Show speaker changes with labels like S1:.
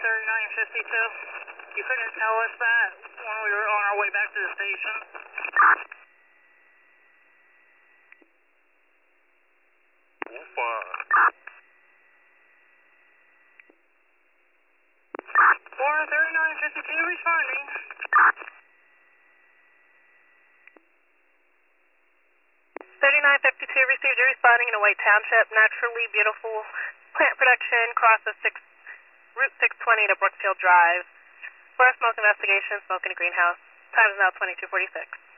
S1: 3952. You couldn't tell us that when we were on our way back to the station? Four 3952 responding.
S2: 3952 received you responding in a White Township. Naturally beautiful plant production, cross of Route 620 to Brookfield Drive. For a smoke investigation, smoke in a greenhouse. Time is now 22:46.